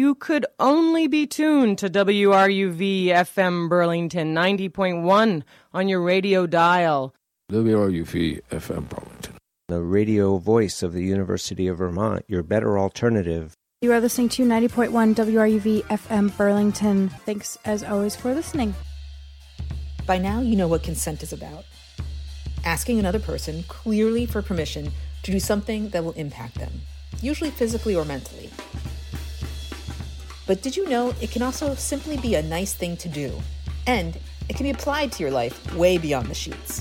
you could only be tuned to WRUV FM Burlington 90.1 on your radio dial. WRUV FM Burlington, the radio voice of the University of Vermont, your better alternative. You are listening to 90.1 WRUV FM Burlington. Thanks, as always, for listening. By now, you know what consent is about. Asking another person clearly for permission to do something that will impact them, usually physically or mentally. But did you know it can also simply be a nice thing to do? And it can be applied to your life way beyond the sheets.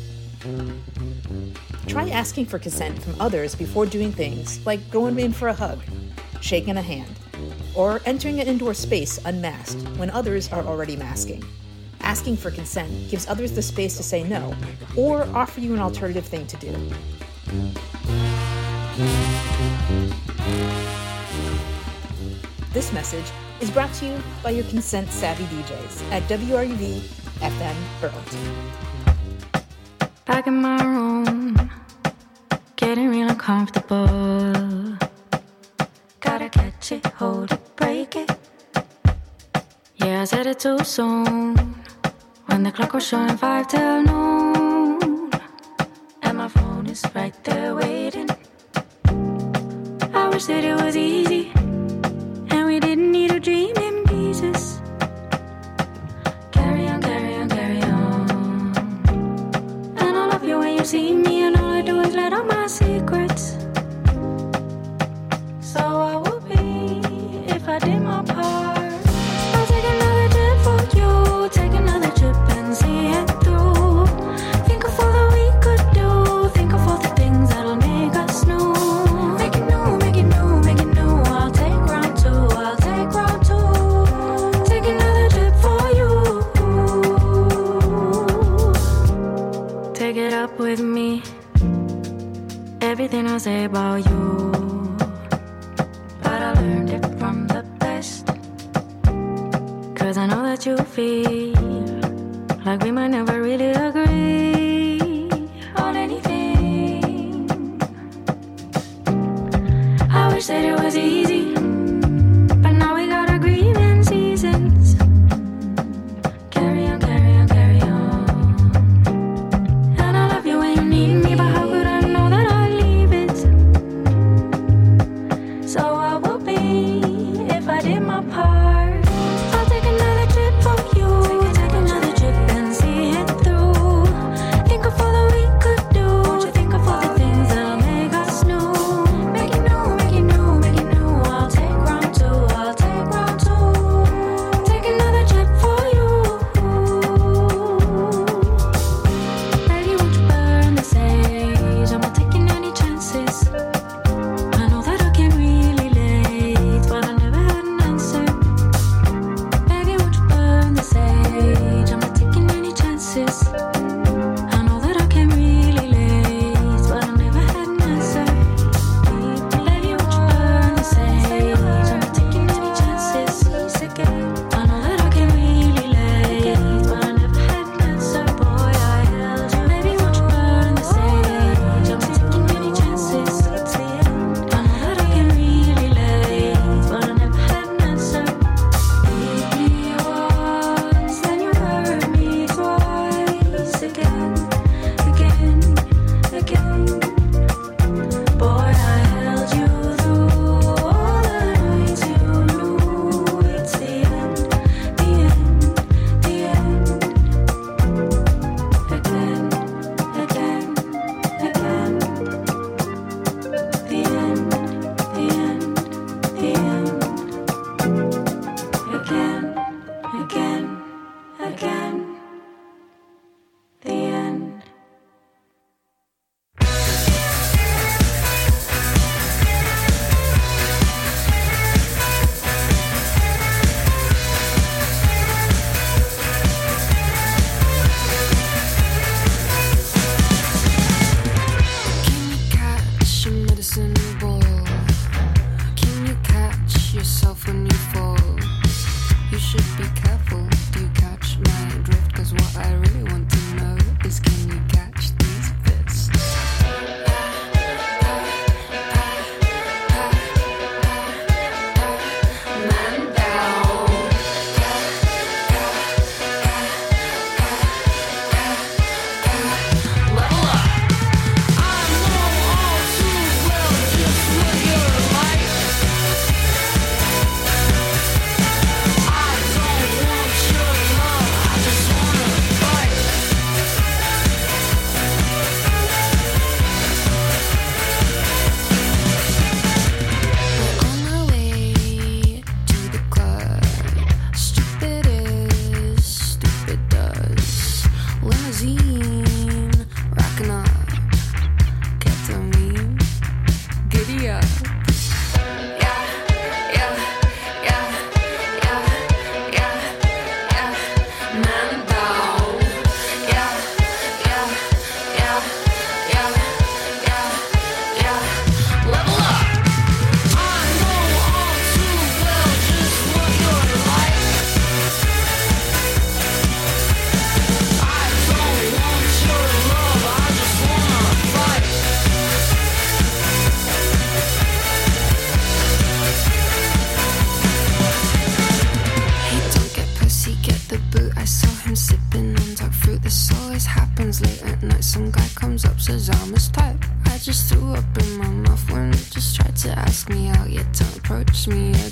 Try asking for consent from others before doing things like going in for a hug, shaking a hand, or entering an indoor space unmasked when others are already masking. Asking for consent gives others the space to say no or offer you an alternative thing to do. This message is brought to you by your consent-savvy DJs at WRUV FM Burlington. Back in my room, getting real uncomfortable. Gotta catch it, hold it, break it. Yeah, I said it too soon, when the clock was showing 5 till noon, and my phone is right there waiting. I wish that it was easy, and we didn't need to dream in pieces. Carry on, carry on, carry on. And I love you when you see me, and all I do is let out my secrets. So I would be if I did my part. I'll take another trip for you, take another trip and see it through. Think of all that we could do, think of all the things that'll make us new. Make it new, make it new, make it new. I'll take round two, I'll take round two. Take another trip for you. Take it up with me, everything I say about you. But I learned it from the best, 'cause I know that you feel like we might never really agree on anything. I wish that it was easy, but now we got agreement seasons. Carry on, carry on, carry on. And I love you when you need me, but how could I know that I'd leave it? So I would be if I did my part. I'll take another trip for you, take another trip and see it through. Think of all that we could do, think of all the things that'll make us new. Make it new, make it new, make it new. I'll take round two, I'll take round two. Take another trip for you. Baby, won't you burn the sage? I'm not taking any chances. I know that I came really late, but I never had an answer. Baby, won't you burn the sage? I'm not taking any chances. I know that I came really late, but I never had an answer. Baby, won't you burn the sage? I'm not taking any chances. I know that I came really late, but I never had an answer. Boy, I held you. Baby, won't you burn the sage? I'm not taking any chances. I know that I came really late, but I never had an answer. Hit me once, then you hurt me twice. Again, again, again. Boy, I held you through all the nights you knew it's the end, the end, the end. Again, again, again. The end, the end, the end. Again, again, again. The end. Can you catch a medicine ball? Can you catch yourself when you fall? You should be careful. Do you catch my drift? 'Cause what I really want to know is, can you catch these fists? My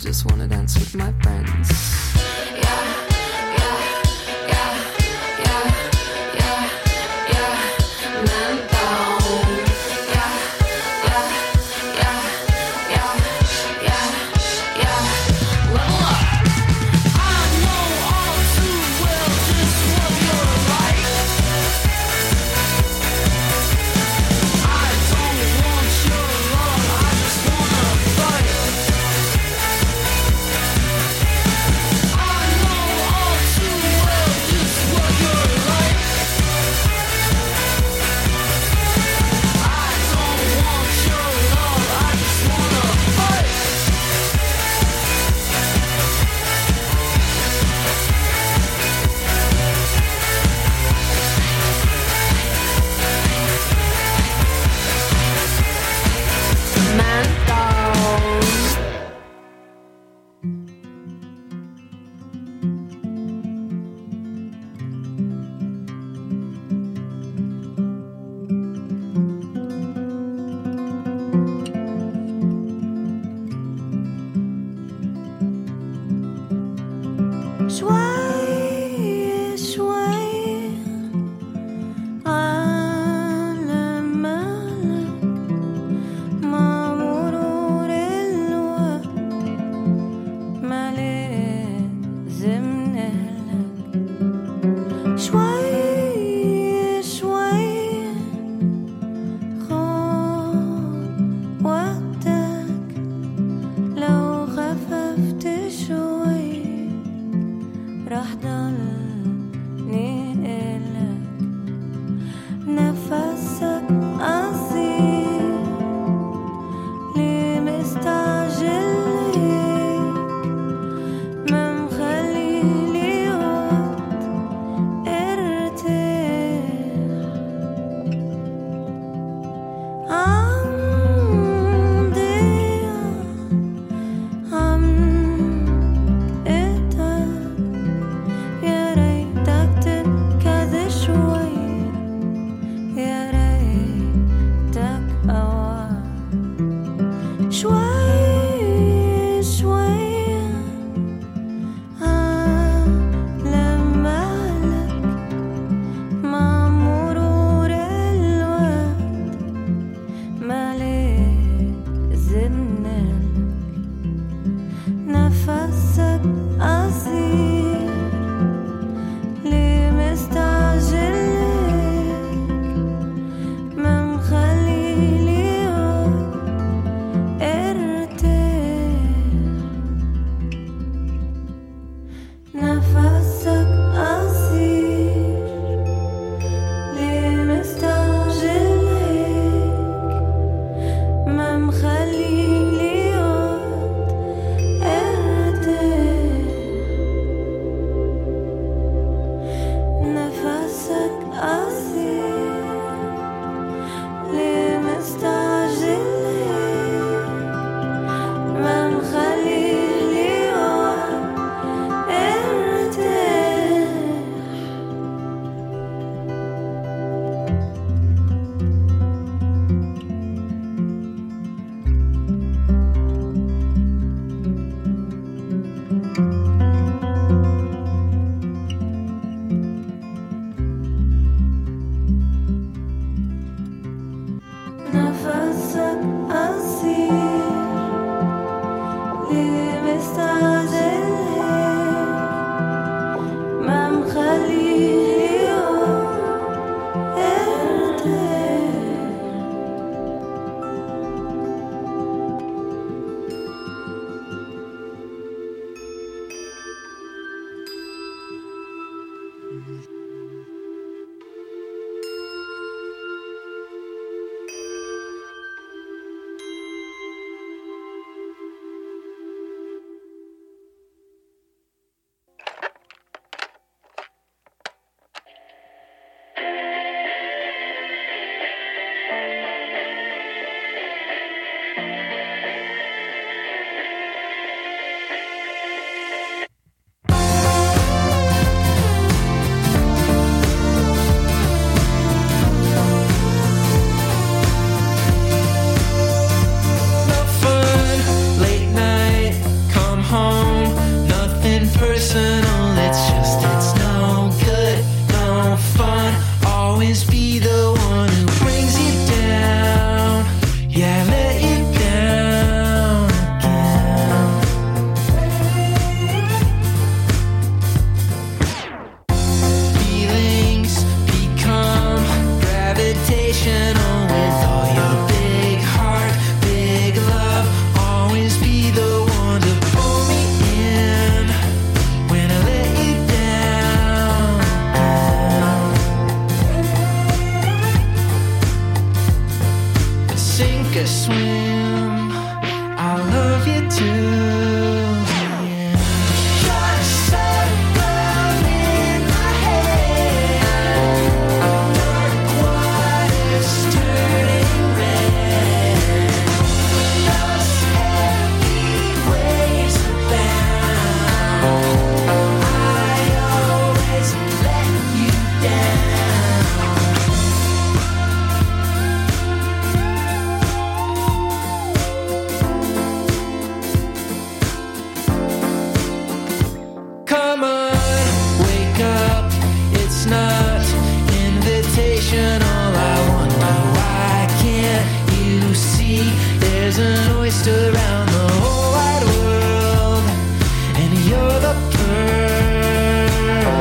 just wanna dance with my friends. Yeah, yeah, yeah, yeah, yeah, yeah, man down. Yeah, yeah, yeah, yeah, yeah, yeah. Level up. I know all too well just what you're like. I don't want your love, I just wanna fight. I know all too well just what you're like. I don't want your love, I just wanna fight. Man down. شوي شوي على مالك مع مرور الوقت ما لازم نهلك شوي شوي خد وقتك لو خففت شوي personal. It's just, it's no good, no fun. Always be the one who brings you down. Yeah, let you down again. Feelings become gravitational with all your big heart, big love. Always be the one to pull me in when I let you down. Sink or swim, I love you too. Come on, wake up. It's not invitational. I wonder why can't you see there's an oyster around the whole wide world, and you're the pearl.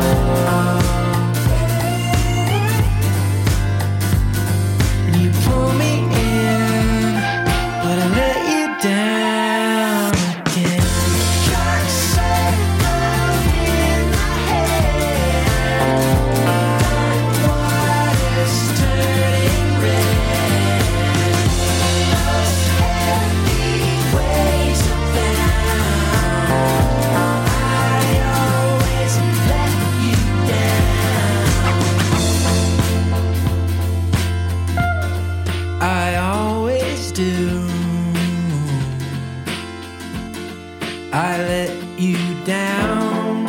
And you pull me in, but I let you down again. I always do. I let you down.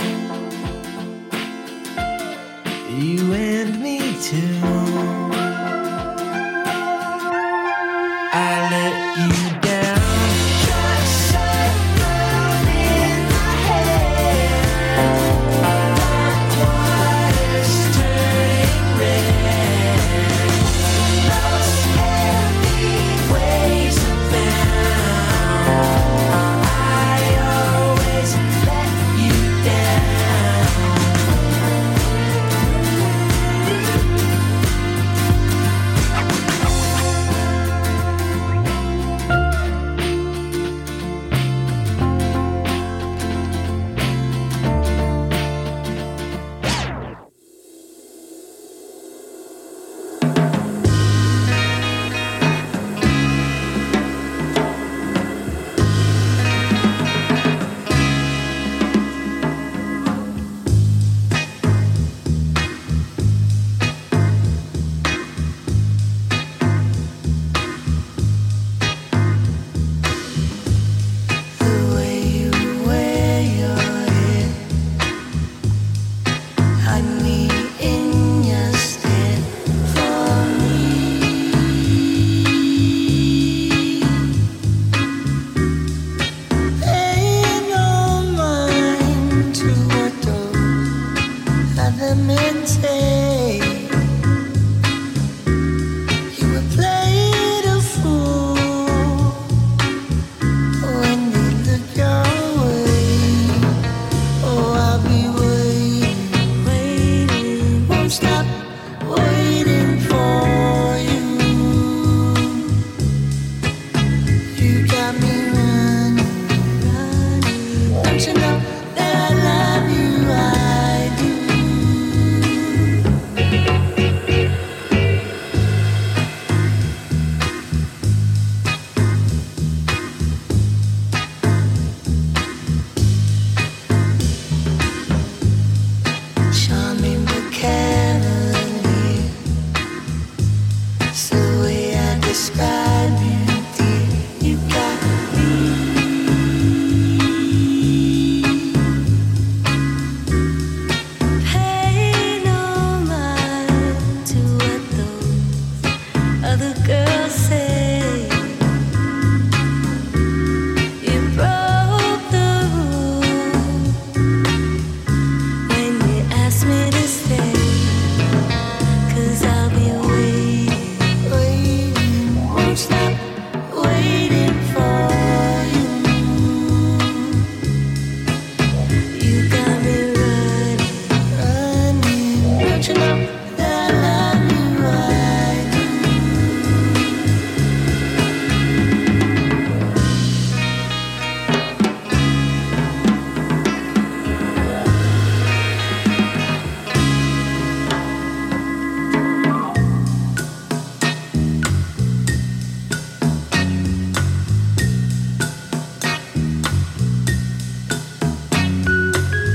You and me too. I let you down.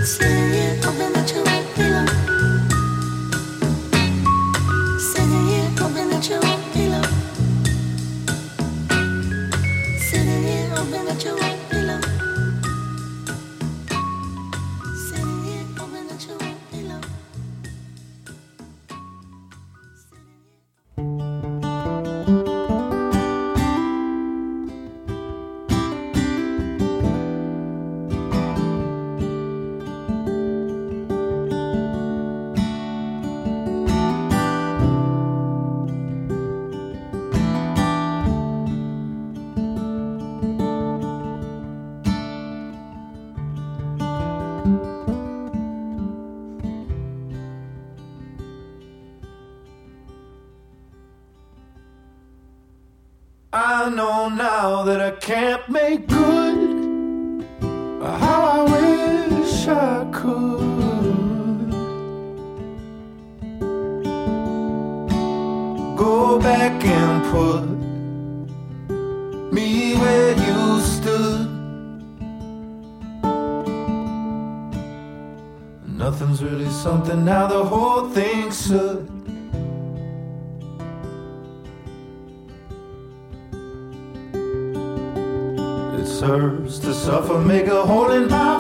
Sitting here hoping that you won't be long. Sitting here hoping that you won't be long. Sitting here hoping that you won't be long. Sitting here hoping that you won't be long. I know now that I can't make good how I wish I could. Go back and put me where you stood. Nothing's really something now, the whole thing should. It serves to suffer, make a hole in my